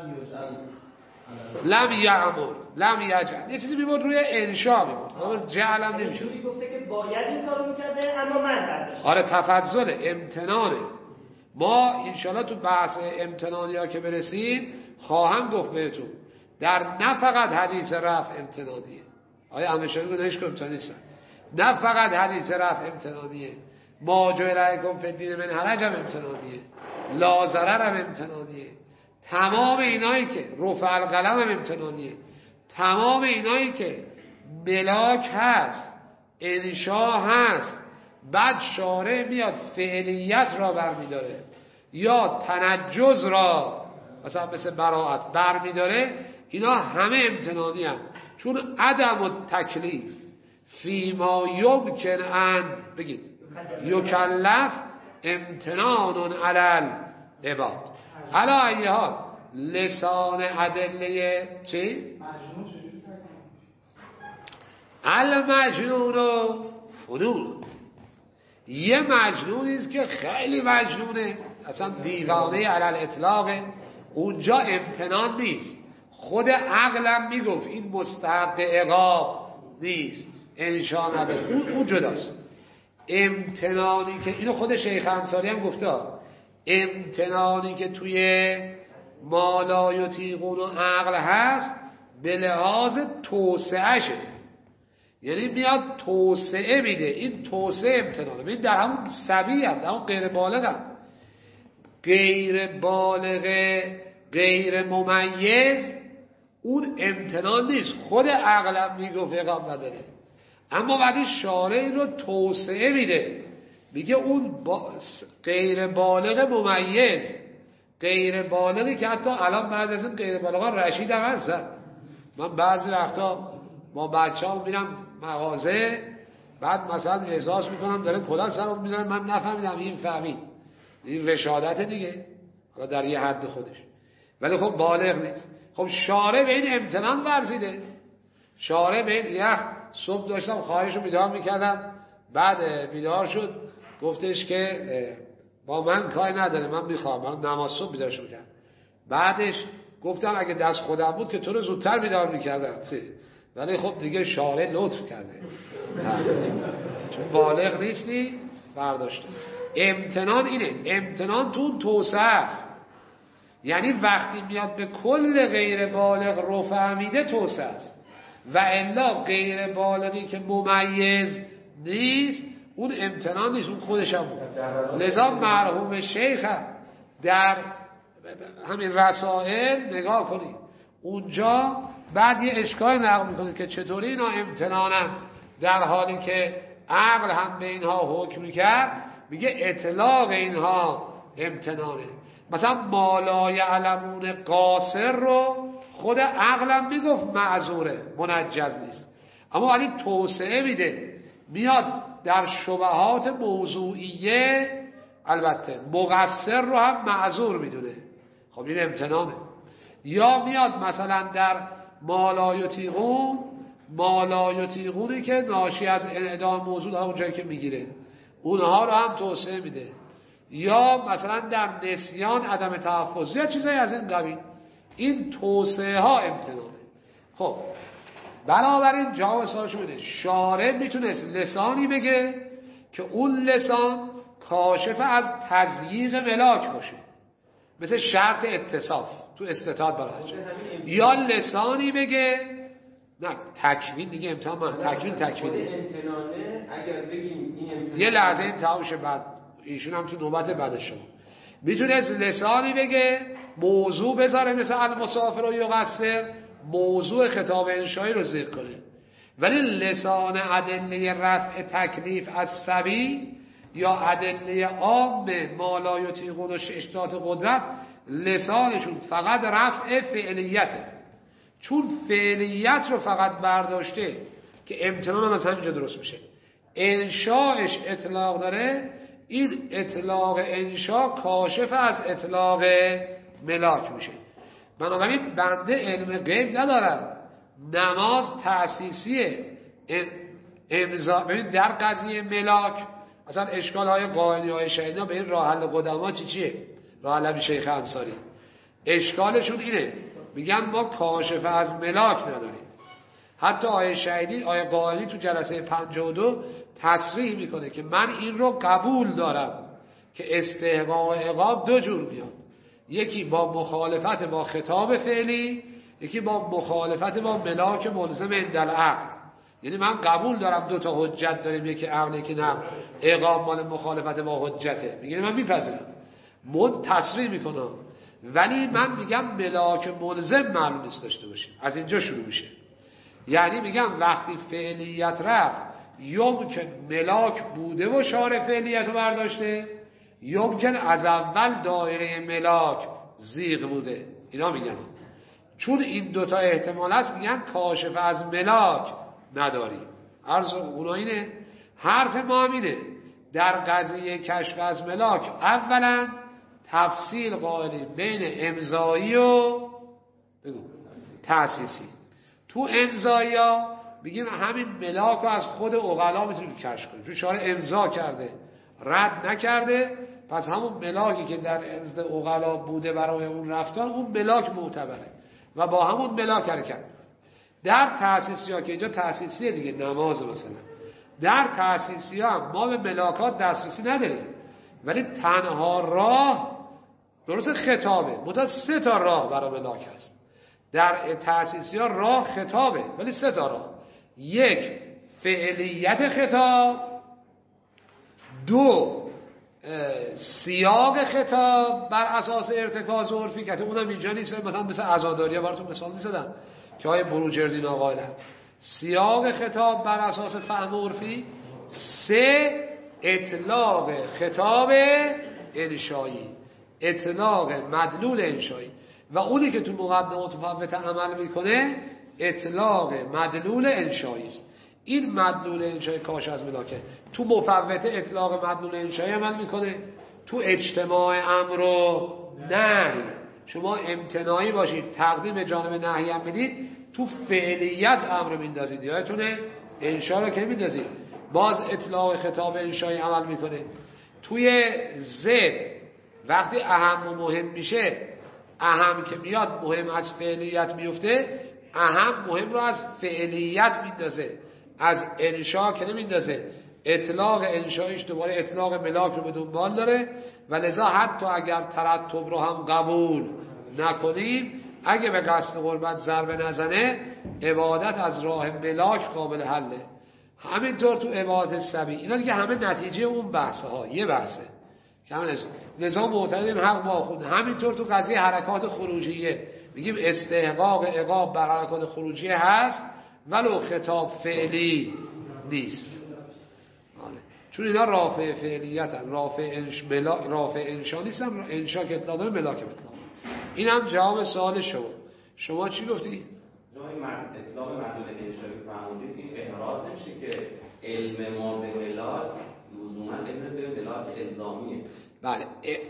Speaker 2: لم یعمر لم یجعل یه چیزی میبود روی انشا میبود، جعلم نمیشه.
Speaker 5: گفته که باید این کارو میکرده اما من برداشتم.
Speaker 2: آره تفضل امتنانه. ما انشالله تو بحث امتنانی ها که برسیم خواهم گفت بهتون در نه فقط حدیث رفع امتنانیه. آیا امیشانی گفت هیچ امتنانی نیستن. نه فقط حدیث رفع امتنانیه، ما جعل علیکم فی الدین من حرج هم امتنانیه، لا ضرر هم امتنانیه. تمام اینایی که رفع القلم هم امتنانیه، تمام اینایی که ملاک هست، انشا هست، بعد شارع میاد فعلیت را برمیداره یا تنجز را مثلا مثل براعت برمیداره، اینا همه امتنانی هم. چون عدم التکلیف فیما یمکن ان بگید یکلف امتنان علی العباد. علی ای حال لسان ادله چی؟ المجنون و فنون. یه مجنونی است که خیلی مجنونه، اصلا دیوانه علی الاطلاق، اونجا امتنان نیست. خود عقلم میگفت این مستحق عقاب نیست، انشا نداره، اون جداست. امتنانی که اینو خود شیخ انصاری هم گفته، امتنانی که توی ما لا یطیقون و عقل هست به لحاظ توسعهشه، یعنی میاد توسعه میده. این توسعه امتنانه. این در همون سبیه هم، در همون غیر بالغ هم. غیر بالغ غیر ممیز اون امتنان نیست، خود عقلم میگفت عقاب نداره، اما وقتی شارع این رو توسعه میده، میگه اون غیر بالغ ممیز، غیر بالغی که حتی الان بعضی از این غیر بالغان رشید هم هستن. من بعضی وقتا با بچه ها میرم مغازه، بعد مثلا احساس میکنم داره کلاه سرم میزنه، من نفهمیدم این فهمید، این رشادت دیگه، حالا در یه حد خودش، ولی خب بالغ نیست. خب شارع به این امتنان ورزیده. شارع به این یخ صبح داشتم خواهرشو بیدار میکردم، بعد بیدار شد گفتش که با من کاری نداره، من میخوام، من نماز صبح بیدارش میکردم. بعدش گفتم اگه دست خودم بود که تو رو زودتر بیدار میکردم، ولی خب دیگه شارع لطف کرده چون بالغ نیستی برداشته. امتنان اینه، امتنان تو توسعه است، یعنی وقتی میاد به کل غیر بالغ رو فهمیده توسعه است، و الا غیر بالغی که ممیز نیست اون امتنان نیست، اون خودش هم بود. لذا مرحوم شیخ در همین رسائل نگاه کنید، اونجا بعد یه اشکال نقل میکنه که چطوری اینا امتنانن در حالی که عقل هم به اینها حکم میکرد. میگه اطلاق اینها امتنانه. مثلا ما لا یعلمون قاصر رو خود عقلم میگفت معذوره، منجز نیست، اما ولی توسعه میده، میاد در شبهات موضوعیه البته مقصر رو هم معذور میدونه. خب این امتنانه. یا میاد مثلا در ما لا یطیقونی که ناشی از انعدام موضوع در اون جایی که میگیره اونها رو هم توسعه میده. یا مثلا در نسیان عدم تحفظ یا چیزایی از این قبیل، این توسعه ها امتنانه. خب بنابراین جواب سوالش میده شارع میتونست لسانی بگه که اون لسان کاشف از تضییق ملاک باشه، مثل شرط اتصاف تو استطاعت براش، یا لسانی بگه نه تکوین دیگه امتحان من تکوینه.
Speaker 4: امتنانه اگر بگیم این امتنانه
Speaker 2: یه لحظه این تموم شه، بعد ایشون هم تو نوبت بعد شما میتونست لسانی بگه موضوع بذاره مثل المسافر و یقصر، موضوع خطاب انشایی رو ذکر کنه، ولی لسان ادله رفع تکلیف از سبی یا ادله عام ما لا یطیقون و اشتات قدرت لسانشون فقط رفع فعلیته، چون فعلیت رو فقط برداشته که امتنان هم از همینجا درست میشه. انشاءش اطلاق داره، این اطلاق انشاء کاشف از اطلاق ملاک میشه. بنابراین بنده علم غیب ندارم، نماز تأسیسیه امضا. ببین در قضیه ملاک اصلا اشکال های قائنی های شهیدنا به این راه حل قدما چیه؟ راه حل شیخ انصاری اشکالشون اینه، میگن ما کاشف از ملاک نداریم. حتی آیه شهیدی آیه قائلی تو جلسه 52 تصریح میکنه که من این رو قبول دارم که استحقاق عقاب دو جور میاد، یکی با مخالفت با خطاب فعلی، یکی با مخالفت با ملاک ملزم عند العقل. یعنی من قبول دارم دو تا حجت داریم، یکی عقل یکی نقل، عقاب مال مخالفت با حجته، میگه من میپذیرم، تصریح میکنم، ولی من میگم ملاک ملزم معلوم نیست داشته باشه. از اینجا شروع میشه، یعنی میگم وقتی فعلیت رفت یمکن ملاک بوده و شارع فعلیت رو برداشته، یمکن از اول دایره ملاک زیغ بوده. اینا میگن چون این دوتا احتمال هست میگن کاشف از ملاک نداریم. عرض اونا اینه، حرف ما اینه در قضیه کشف از ملاک اولا تفصیل قائلیم بین امضایی و تأسیسی. تو امضایی ها میگیم همین ملاک رو از خود عقلا میتونیم کشف کنیم، چون شارع امضا کرده رد نکرده، پس همون ملاکی که در نزد عقلا بوده برای اون رفتار اون ملاک معتبره و با همون ملاک حرکت. در تأسیسی ها که اینجا تأسیسیه دیگه، نماز مثلا، در تأسیسی ها ما به ملاکات دسترسی نداریم، ولی تنها راه درست خطابه، متا 3 تا راه برای ملاک هست. در تأسیسی ها راه خطابه ولی 3 تا راه: 1 فعلیت خطاب، 2 سیاق خطاب بر اساس ارتکاز عرفی که اونم اینجا نیست، مثلا مثل عزاداری ها براتون مثال می‌زدم که های بروجردین قائلن. سیاق خطاب بر اساس فهم عرفی. 3 اطلاق خطاب انشایی، اطلاق مدلول انشایی، و اونی که تو مقدمات مفوته عمل میکنه اطلاق مدلول انشایی است. این مدلول انشایی کاش از ملاکه. تو مفوته اطلاق مدلول انشایی عمل میکنه، تو اجتماع امر و نهی شما امتناعی باشید تقدیم جانب نهی هم بدید، تو فعلیت امر میندازید، یادتونه انشا رو که میندازید باز اطلاق خطاب انشایی عمل میکنه. توی زد وقتی اهم و مهم میشه، اهم که میاد مهم از فعلیت میفته، اهم مهم رو از فعلیت میندازه، از انشا که نمیندازه. اطلاق انشایش دوباره اطلاق ملاک رو به دنبال داره و لذا حتی اگر ترتب رو هم قبول نکنیم، اگه به قصد قربت ضربه نزنه، عبادت از راه ملاک قابل حله. همینطور تو عبادت سبی، اینا دیگه همه نتیجه اون بحثه ها، یه بحثه که همین نظام معتقدیم حق با خود. همینطور تو قضیه حرکات خروجیه میگیم استحقاق عقاب بر حرکات خروجیه هست ولو خطاب فعلی نیست. چون اینا رافع فعلیتن، رافع انشا نیستن، انشا که اطلاق داره ملاک اطلاق. این هم جواب سوال شما چی گفتی؟
Speaker 3: جای اطلاق مدلول انشایی فرمودید، این احراز نمیشه که علم ما به ملاک لزوما علم به ملاک الزامیه؟
Speaker 2: بله،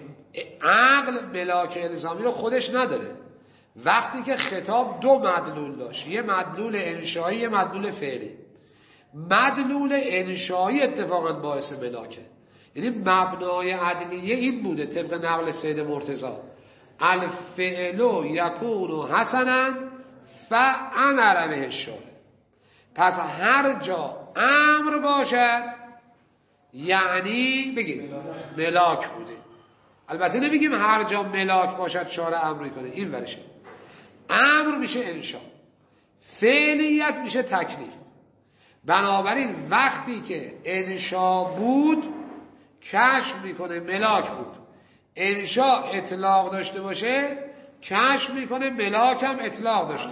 Speaker 2: عقل ملاک الزامی رو خودش نداره. وقتی که خطاب 2 مدلول داشت، یه مدلول انشایی یه مدلول فعلی، مدلول انشایی اتفاقا باعث ملاکه. یعنی مبنای عدلیه این بوده طبق نقل سید مرتضی: الفعل یکون حسنا فامر به الشارع. پس هر جا امر باشد یعنی بگید ملاک بوده. البته نمیگیم هر جا ملاک باشد شارع امر کنه، این ورشه. امر میشه انشا، فعلیت میشه تکلیف. بنابراین وقتی که انشا بود کشف میکنه ملاک بود، انشا اطلاق داشته باشه کشف میکنه ملاک هم اطلاق داشته.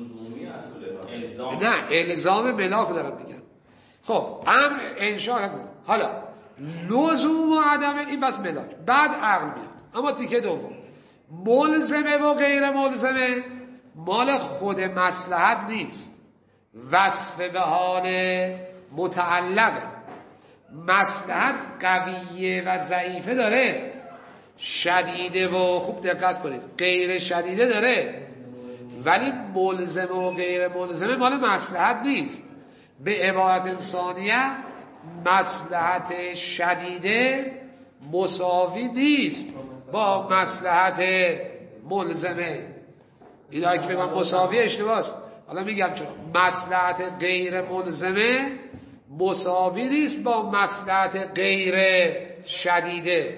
Speaker 2: نه، الزام ملاک دارم میگم. خب امر انشا بود، حالا لزوم و عدم این بس ملاک، بعد عقل میاد. اما تیکه دوم ملزمه و غیر ملزمه مال خود مصلحت نیست، وصف به حال متعلقه. مصلحت قویه و ضعیفه داره، شدیده و خوب دقت کنید غیر شدیده داره، ولی ملزمه و غیر ملزمه مال مصلحت نیست. به عبارت انسانیه مصلحت شدیده مساوی نیست با مصلحت ملزمه. اینا که بگم مساوی اشتباهست. حالا میگم چرا. مصلحت غیر ملزمه مساوی نیست با مصلحت غیر شدیده.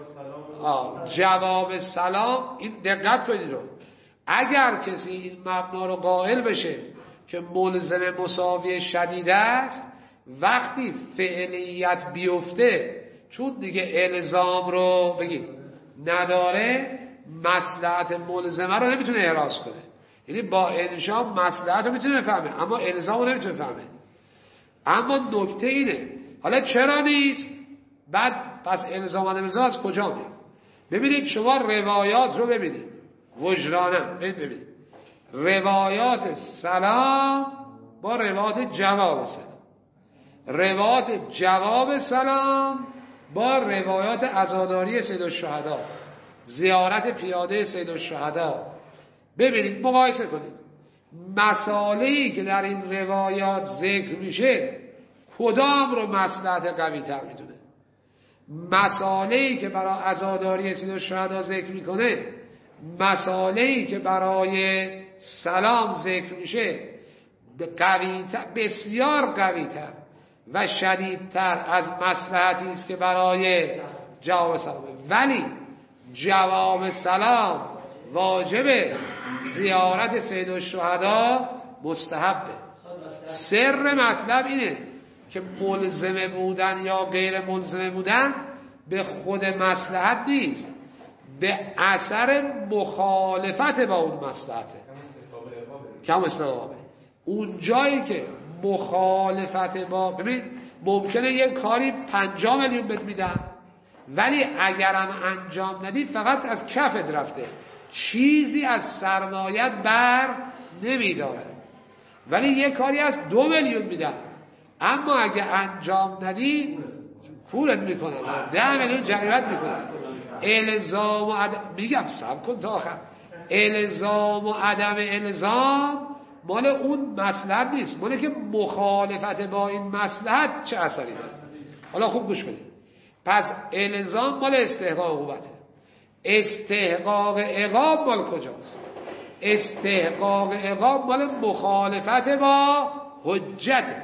Speaker 2: جواب سلام، این دقت کنید رو، اگر کسی این مبنا رو قائل بشه که ملزم مساوی شدیده است، وقتی فعلیت بیفته چون دیگه الزام رو بگید نداره، مصلحت ملزمه رو نمیتونه احراز کنه. یعنی با انشا مصلحت رو میتونه بفهمه اما الزام رو نمیتونه بفهمه. اما نکته اینه، حالا چرا نیست؟ بعد پس الزام و الزام از کجا میاد؟ ببینید شما روایات رو ببینید، وجدانن ببینید روایات سلام با روایات جواب سلام، روایات جواب سلام با روایات عزاداری سید الشهدا، زیارت پیاده سید الشهدا. ببینید مقایسه کنید مسائلی که در این روایات ذکر میشه کدام رو مصلحت قوی تر میدونه؟ مسائلی که برای عزاداری سید الشهدا ذکر میکنه، مسائلی که برای سلام ذکر میشه بسیار قوی تر و شدیدتر از مصلحتی است که برای جواب سلام. ولی جواب سلام واجبه، زیارت سید الشهدا مستحبه. سر مطلب اینه که ملزم بودن یا غیر ملزم بودن به خود مصلحت نیست، به اثر مخالفت با اون مصلحته. کم استقامه اون جایی که مخالفت با، ببین ممکنه یک کاری 5 میلیون بهت میدن ولی اگرم انجام ندی فقط از کفت رفته، چیزی از سرمایت بر نمیداره. ولی یک کاری از 2 میلیون میدن اما اگه انجام ندی پولت میکنن، 10 میلیون جریمت میکنن. الزام و عدم، میگم صبر کن تا آخر، الزام و عدم الزام مال اون مصلحت نیست، مال که مخالفت با این مصلحت چه اثری داره. حالا خوب گوش بدید. پس الزام مال استحقاق عقوبته، استحقاق عقاب مال کجاست؟ استحقاق عقاب مال مخالفت با حجت.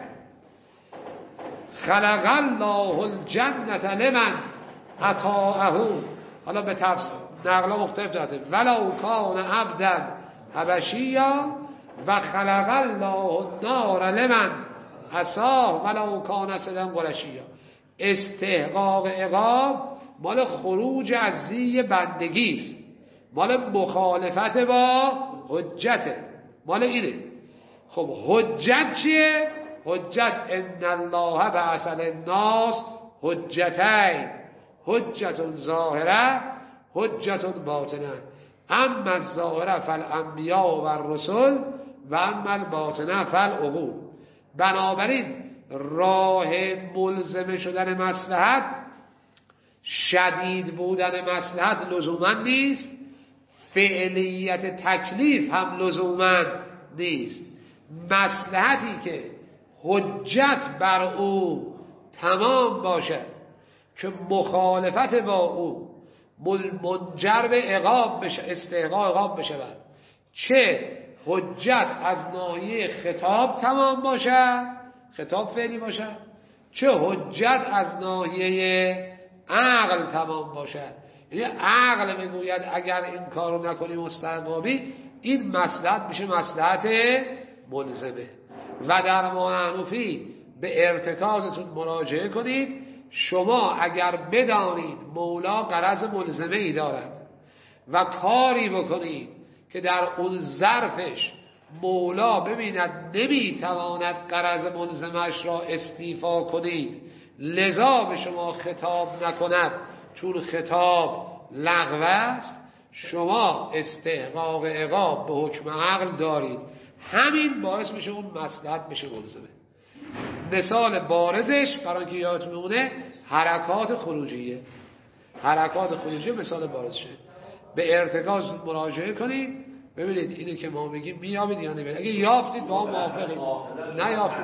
Speaker 2: خلق الله الجنة لمن اطاعه. حالا به تفسیر نقلا مختلف داده، ولو کان عبدا حبشیا و خلق الله النار لمن عصاه ولو کان اسدا قرشیا. استحقاق عقاب مال خروج از زی بندگی است، مال مخالفت با حجته، مال اینه. خب حجت چیه؟ حجت ان الله بعث للناس حجتین، حجت ظاهره حجت باطنه، اما الظاهره فالانبیاء و الرسل و اما الباطنه فالعقول. بنابراین راه ملزم شدن مصلحت، شدید بودن مصلحت لزوما نیست، فعلیت تکلیف هم لزوما نیست. مصلحتی که حجت بر او تمام باشد که مخالفت با او منجر به عقاب بشه، استحقاق عقاب بشود، چه حجت از ناحیه خطاب تمام باشد، خطاب فعلی باشد، چه حجت از ناحیه عقل تمام باشد. یعنی عقل میگوید اگر این کارو نکنی مستحقابی، این مصلحت میشه مصلحت ملزمه. و در معنوفی به ارتکازتون مراجعه کنید. شما اگر بدانید مولا غرض ملزمه ای دارد و کاری بکنید که در اون ظرفش مولا ببیند نمیتواند غرض ملزمش را استیفا کنید، لذا به شما خطاب نکند چون خطاب لغو است، شما استحقاق عقاب به حکم عقل دارید. همین باعث میشه اون مصلحت بشه ملزمه. مثال بارزش برای اینکه یادتون بمونه حرکات خروجیه. حرکات خروجیه مثال بارزشه. به ارتکاز مراجعه کنید ببینید اینو که ما میگیم میابید یا نمیابید. اگه یافتید با هم موافقید، نه یافتید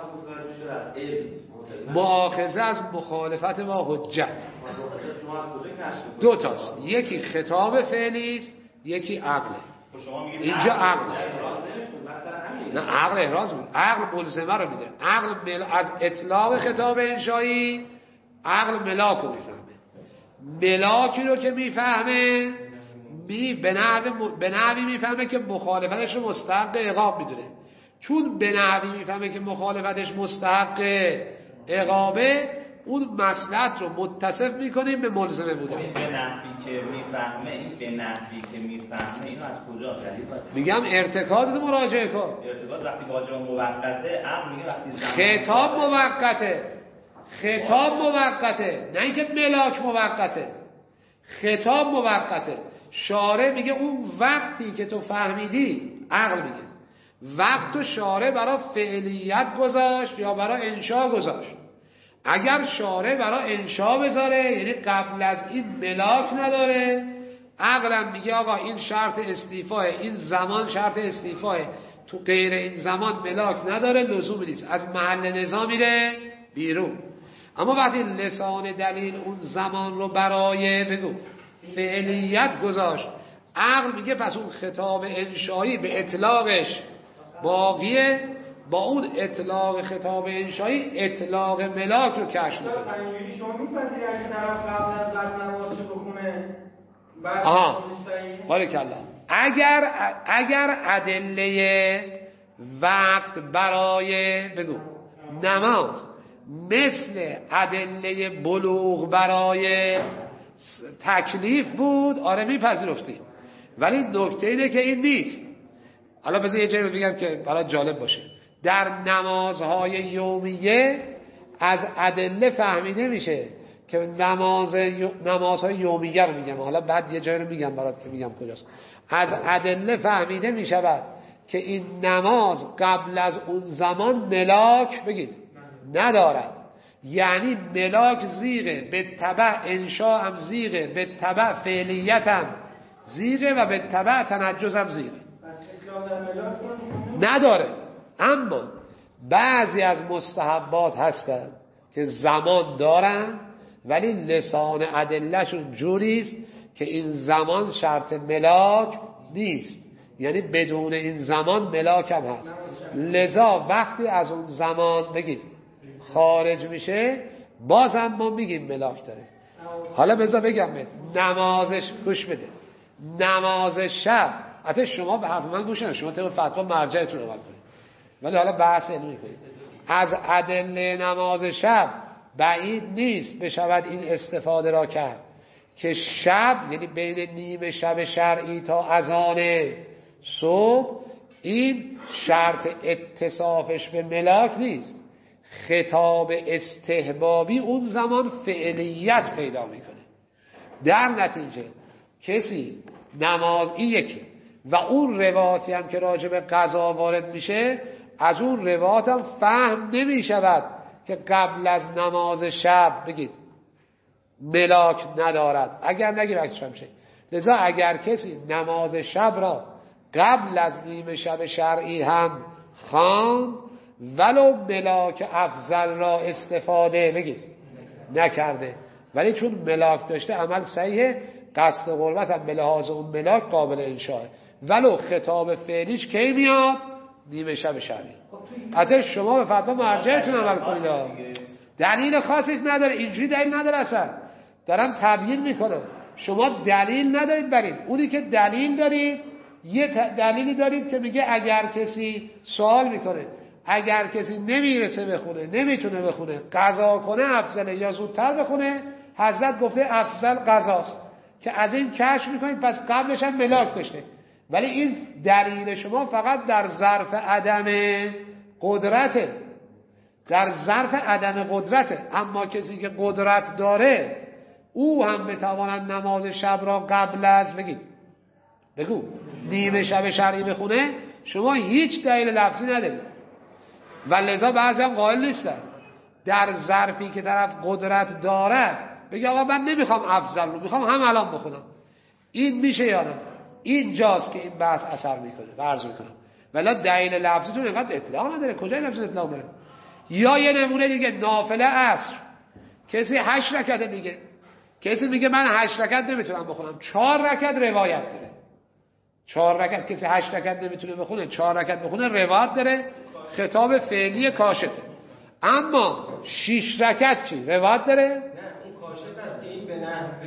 Speaker 2: مؤاخذه از مخالفت با حجت. دو تاست، یکی خطاب فعلی است، یکی عقله. اینجا عقل، نه عقل احراز میده، عقل ملزمه رو میده. عقل از اطلاق خطاب انشایی عقل ملاک رو میفهمه. ملاکی رو که میفهمه به نحوی میفهمه که مخالفتش رو مستحق عقاب میدونه. چون به نحوی میفهمه که مخالفتش مستحق عقابه، اون مصلحت رو متصف میکنیم به ملزمه بودن.
Speaker 3: به نحوی که میفهمه، این به نحوی که میفهمه اینو از کجا دلیل داره؟
Speaker 2: میگم ارتکاز رو مراجعه کن.
Speaker 3: ارتکاز وقتی واجب موقته، عقل میگه وقتی
Speaker 2: خطاب موقته، خطاب موقته، نه اینکه ملاک موقته. خطاب موقته. شارع میگه اون وقتی که تو فهمیدی عقل میگه وقت و شارع برای فعلیت گذاشت یا برای انشاء گذاشت. اگر شارع برای انشاء بذاره یعنی قبل از این ملاک نداره، عقلم میگه آقا این شرط استیفاه، این زمان شرط استیفاه، تو غیر این زمان ملاک نداره، لزومی نیست، از محل نظام میره بیرون. اما وقتی لسان دلیل اون زمان رو برای بگو فعلیت گذاشت، عقل میگه پس اون خطاب انشایی به اطلاقش باقیه، با اون اطلاق خطاب انشایی اطلاق ملاک رو کشف میکنه.
Speaker 4: اینجوری شما میپذیری اگه طرف قبل از وقت نمازشو بخونه بعد
Speaker 2: بارکالله، اگر ادله وقت برای بگو نماز مثل ادله بلوغ برای تکلیف بود، آره میپذیرفتیم، ولی نکته اینه که این نیست. حالا بذار یه جایی رو بگم که برای جالب باشه. در نمازهای یومیه از ادله فهمیده میشه که نمازهای یومیه رو میگم، حالا بعد یه جایی رو میگم برات که میگم کجاست. از ادله فهمیده میشود که این نماز قبل از اون زمان ملاک بگید ندارد، یعنی ملاک زیغه، به تبع انشاء هم زیغه، به تبع فعلیت هم زیغه و به تبع تنجز هم زیغه نداره. اما بعضی از مستحبات هستن که زمان دارن ولی لسان ادلهشون جوریست که این زمان شرط ملاک نیست، یعنی بدون این زمان ملاک هم هست. لذا وقتی از اون زمان بگید خارج میشه بازم ما میگیم ملاک داره. حالا بذار بگم نمازش گوش بده، نماز شب، حتی شما به حرف من گوش ندید، شما طبق فتوا مرجعتون رو عمل کنید، ولی حالا بحث علمی کنید. از ادله نماز شب بعید نیست بشود این استفاده را کرد که شب یعنی بین نیمه شب شرعی تا اذان صبح این شرط اتصافش به ملاک نیست، خطاب استحبابی اون زمان فعلیت پیدا میکنه. در نتیجه کسی نماز این یکی و اون روایتی هم که راجع به قضا وارد میشه، از اون روایت هم فهم نمیشود که قبل از نماز شب بگید ملاک ندارد، اگر نگیم عکسش میشه. لذا اگر کسی نماز شب را قبل از نیمه شب شرعی هم خواند ولو ملاک افضل را استفاده بگید نکرده، ولی چون ملاک داشته عمل صحیحه، قصد قربت هم به لحاظ اون ملاک قابل انشاء، ولو خطاب فعلیش کی میاد؟ نیمه شب شرعی. حتی شما به فتوا مرجعتون عمل کنید، دلیل خاصی نداره، اینجوری دلیل نداره، اصلا دارم تبیین میکنم. شما دلیل ندارید برید، اونی که دلیل دارید یه دلیلی دارید که میگه اگر کسی سوال میکنه اگر کسی نمیرسه بخونه، نمیتونه بخونه، قضا کنه افضله یا زودتر بخونه، حضرت گفته افضل قضاست، که از این کشف میکنید پس قبلش هم ملاک داشته. ولی این دلیل شما فقط در ظرف عدم قدرته، در ظرف عدم قدرته. اما کسی که قدرت داره او هم بتواند نماز شب را قبل از بگو نیمه شب شرعی بخونه، شما هیچ دلیل لفظی ندارید. و لذا بعضی هم قائل نیستن در ظرفی که طرف قدرت داره بگه آقا من نمیخوام افضل رو، میخوام هم الان بخونم. این میشه یا نه؟ اینجاست که این بحث اثر میکنه و عرض میکنم ولی دلیل لفظیتون اینقدر اطلاق نداره. کجای لفظ اطلاق داره؟ یا یه نمونه دیگه، نافله عصر، کسی 8 رکعت دیگه، کسی میگه من 8 رکعت نمیتونم بخونم، 4 رکعت روایت داره. 4 رکعت کسی 8 رکعت نمیتونه بخونه، 4 رکعت بخونه روایت داره، خطاب فعلی کاشفه. اما 6 رکعت چی؟ روایت داره؟
Speaker 4: نه اون کاشف است که این به نحو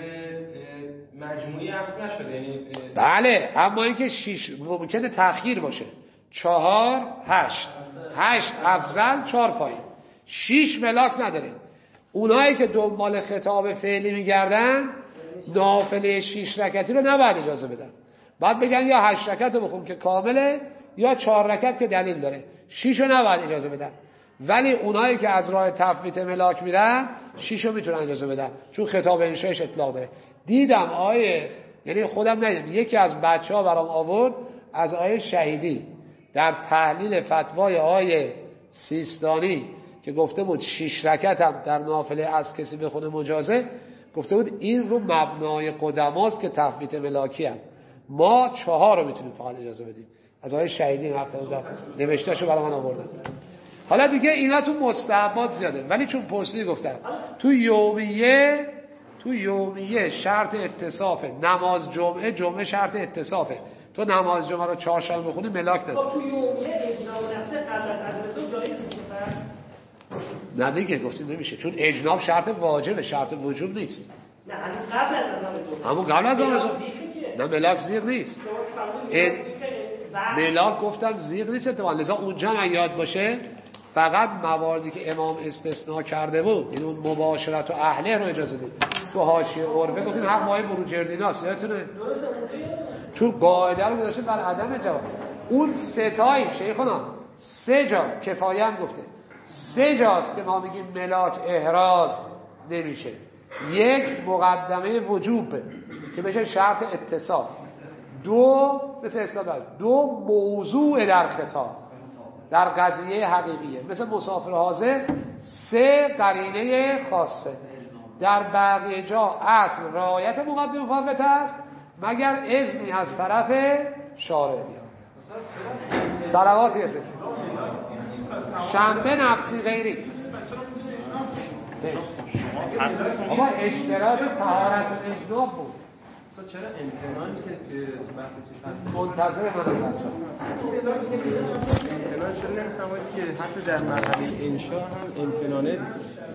Speaker 4: مجموعی عکس نشده، یعنی
Speaker 2: بله، اما اینکه 6 ممکنه تأخیر باشه، 4 8 8 افضل 4 پایین، 6 ملاک نداره. اونایی که دنبال خطاب فعلی میگردن نافله 6 رکعتی رو نباید اجازه بدن، بعد بگن یا 8 رکعت رو بخون که کامله یا 4 رکعت که دلیل داره، 6 رو نباید اجازه بدن. ولی اونایی که از راه تفویت ملاک میرن 6 رو میتونن اجازه بدن چون خطاب انشایش اطلاق داره. دیدم یعنی خودم ندیدم، یکی از بچه‌ها برام آورد از آیه شهیدی در تحلیل فتوای آیه سیستانی که گفته بود 6 رکعت هم در نافله از کسی بخونه مجازه، گفته بود این رو مبنای قدماست که تفویت ملاکی هم. ما 4 رو میتونیم فقط اجازه بدیم. از آیه شهیدی حرف دادن، نوشتهشو برای من آوردن. حالا دیگه اینا تو مستحبات زیاده، ولی چون پرسیدی گفتم تو یومیه شرط اتصافه. نماز جمعه شرط اتصافه. تو نماز جمعه رو 4 شب بخونی ملاک نداری.
Speaker 5: خب تو یومیه اجناب نفسه قبل از عزم جایز نیست.
Speaker 2: نه دیگه گفتیم نمیشه، چون اجناب شرط واجبه، شرط وجوب نیست.
Speaker 5: نه قبل از عزم.
Speaker 2: همون قبل از عزم. نه ملاک زیغ نیست. ملاک گفتم زیغ نیست اتفاقا. لذا اونجا هم یاد باشه فقط مواردی که امام استثناء کرده بود، این اون مباشرت و اهله رو اجازه دید. تو حاشیه عرفه گفتیم حق ماه بروجردیناست، یادتونه؟ چون قاعده رو گذاشته بر عدم جواب. اون 3 تایی شیخنا 3 جا کفایه هم گفته 3 جاست که ما میگیم ملاک احراز نمیشه. 1 مقدمه وجوب که بشه شرط اتصال. 2 مثل اصطلاح 2 موضوع در خطاب در قضیه حقیقیه مثل مسافر حاضر. 3 قرینه خاصه. در بقیه جا اصل رعایت مقدمه فاوت است مگر اذنی از طرف شارع بیاد. صلوات بفرستید. شنبه نفسی غیری. اما اشتراط طهارت و اجناب بود.
Speaker 1: چرا امتنانی که بحث چیز هست
Speaker 2: منتظر من بچه‌ها
Speaker 1: امتنان چرا نمی‌فهمید که حتی در مرحله انشاء هم امتنانه